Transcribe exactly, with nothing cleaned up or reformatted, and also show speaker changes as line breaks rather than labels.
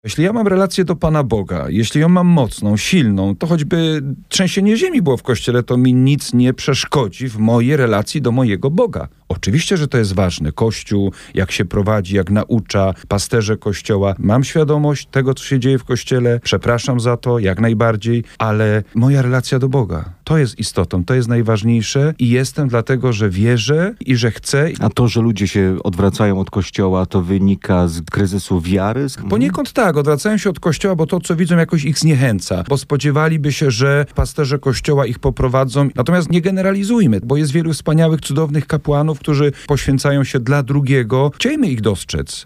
Jeśli ja mam relację do Pana Boga, jeśli ją mam mocną, silną, to choćby trzęsienie ziemi było w kościele, to mi nic nie przeszkodzi w mojej relacji do mojego Boga. Oczywiście, że to jest ważne. Kościół, jak się prowadzi, jak naucza, pasterze Kościoła. Mam świadomość tego, co się dzieje w Kościele. Przepraszam za to, jak najbardziej, ale moja relacja do Boga, to jest istotą, to jest najważniejsze i jestem dlatego, że wierzę i że chcę.
A to, że ludzie się odwracają od Kościoła, to wynika z kryzysu wiary?
Poniekąd tak, odwracają się od Kościoła, bo to, co widzą, jakoś ich zniechęca, bo spodziewaliby się, że pasterze Kościoła ich poprowadzą. Natomiast nie generalizujmy, bo jest wielu wspaniałych, cudownych kapłanów, którzy poświęcają się dla drugiego. Chciejmy ich dostrzec.